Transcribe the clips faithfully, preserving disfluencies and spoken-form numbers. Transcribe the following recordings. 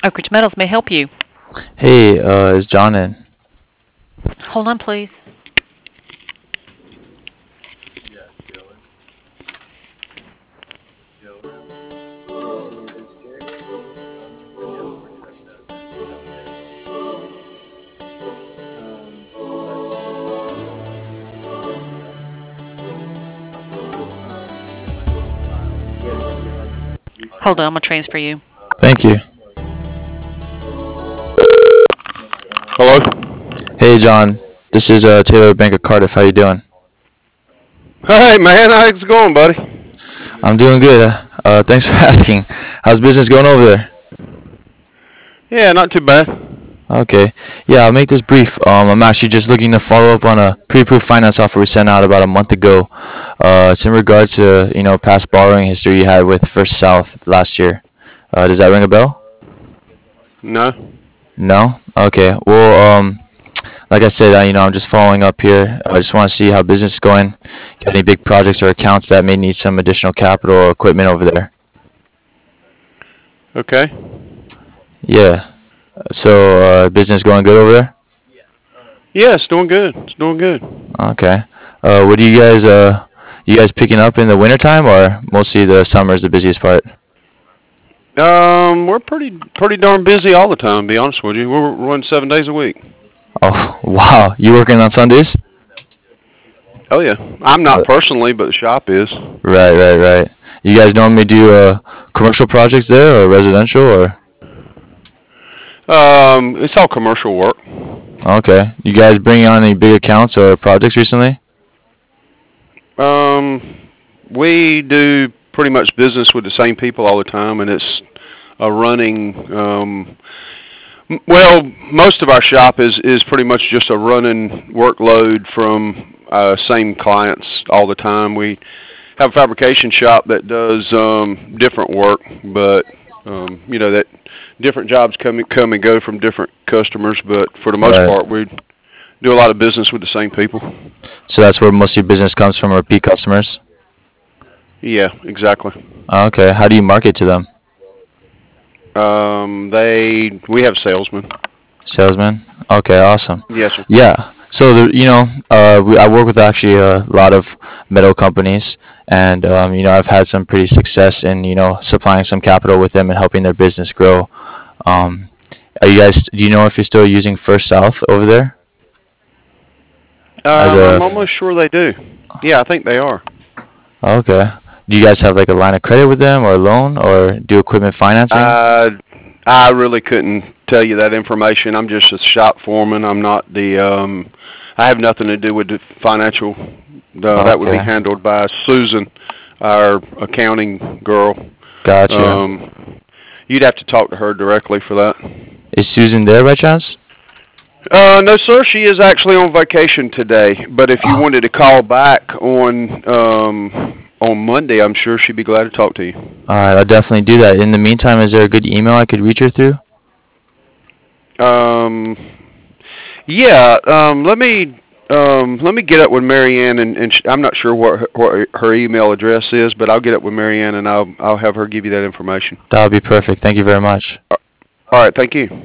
Oak Ridge Metals may help you. Hey, uh, is John in? Hold on, please. Hold on, I'm going to transfer you. Thank you. Hello? Hey, John. This is uh, Taylor Bank of Cardiff. How you doing? Hey, man, how's it going, buddy? I'm doing good. Uh, uh, thanks for asking. How's business going over there? Yeah, not too bad. Okay. Yeah, I'll make this brief. Um, I'm actually just looking to follow up on a pre-approved finance offer we sent out about a month ago. Uh, it's in regard to, you know, past borrowing history you had with First South last year. Uh, does that ring a bell? No? No? Okay. Well, um, like I said, uh, you know, I'm just following up here. I just want to see how business is going. Got any big projects or accounts that may need some additional capital or equipment over there? Okay. Yeah. So, uh, business going good over there? Yeah, it's doing good. It's doing good. Okay. Uh, what do you guys, uh, you guys picking up in the wintertime or mostly the summer is the busiest part? Um, we're pretty pretty darn busy all the time, to be honest with you. We're running seven days a week. Oh, wow. You working on Sundays? Oh, yeah. I'm not Uh, personally, but the shop is. right, right, right. You guys normally do, uh, commercial projects there or residential or? Um, it's all commercial work. Okay. You guys bring on any big accounts or projects recently? Um, we do pretty much business with the same people all the time, and it's a running. Um, m- well, most of our shop is is pretty much just a running workload from uh, same clients all the time. We have a fabrication shop that does um, different work, but um, you know that different jobs come and- come and go from different customers. But for the most Right. part, we do a lot of business with the same people. So that's where most of your business comes from, repeat customers? Yeah, exactly. Okay. How do you market to them? Um, they we have salesmen. Salesman? Okay, awesome. Yes, sir. Yeah. So the you know, uh, we, I work with actually a lot of metal companies, and um, you know, I've had some pretty success in you know supplying some capital with them and helping their business grow. Um, are you guys? Do you know if you're still using First South over there as Um, a? I'm almost sure they do. Yeah, I think they are. Okay. Do you guys have like a line of credit with them or a loan or do equipment financing? Uh, I really couldn't tell you that information. I'm just a shop foreman. I'm not the. Um, I have nothing to do with the financial. Uh, that would be Okay. handled by Susan, our accounting girl. Gotcha. Um, you'd have to talk to her directly for that. Is Susan there by chance? Uh, no, sir. She is actually on vacation today. But if you Oh, wanted to call back on um, on Monday, I'm sure she'd be glad to talk to you. all right, I'll definitely do that. In the meantime, is there a good email I could reach her through? Um, yeah. Um, let me um, let me get up with Marianne, and, and sh- I'm not sure what her, what her email address is, but I'll get up with Marianne, and I'll I'll have her give you that information. That would be perfect. Thank you very much. Uh, All right. Thank you.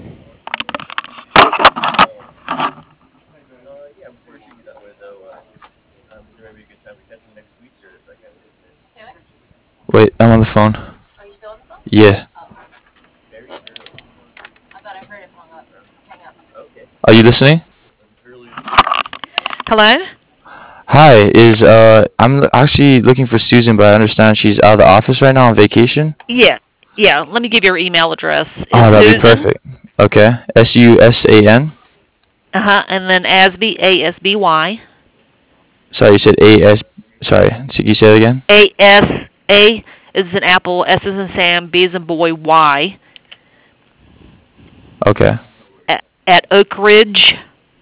Wait, I'm on the phone. Yeah. Are you listening? Hello? Hi, is uh I'm l- actually looking for Susan, but I understand she's out of the office right now on vacation. Yeah. Yeah, let me give you her email address. It's Oh, that'd be Susan, perfect. Okay. S U S A N. uh-huh, and then Asby, A S B Y, Sorry, you said A S. Sorry, so you say it again? A S, A is in apple, S is in Sam, B is in boy, Y, Okay. at, at Oak Ridge,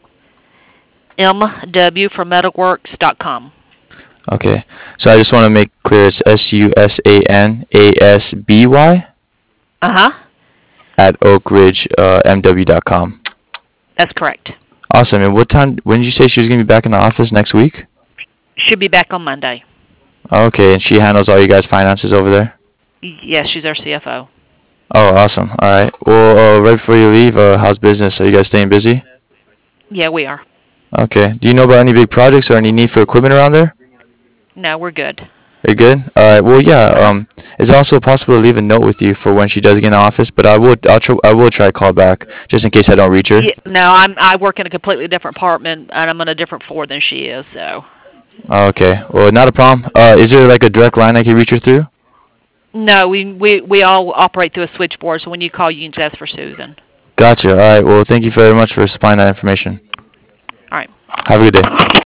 M W for metalworks dot com. Okay. So I just want to make clear it's S U S A N A S B Y Uh-huh, at oak ridge uh, m w dot com. that's correct. Awesome. And what time, when did you say she was going to be back in the office next week? Should be back on Monday. Okay. And she handles all you guys' finances over there? Yes, she's our C F O. Oh, awesome. All right. Well, uh, right before you leave, uh, how's business? Are you guys staying busy? Yeah, we are. Okay. Do you know about any big projects or any need for equipment around there? No, we're good. You're good. All right. Well, yeah. Uh-huh. Um, it's also possible to leave a note with you for when she does get in the office, but I would, I'll try, I will try to call back just in case I don't reach her. Yeah, no, I'm I work in a completely different apartment, and I'm on a different floor than she is. So Oh, okay. Well, not a problem. Uh, is there like a direct line I can reach her through? no, we we we all operate through a switchboard. So when you call, you can just ask for Susan. Gotcha. All right. Well, thank you very much for supplying that information. All right. Have a good day.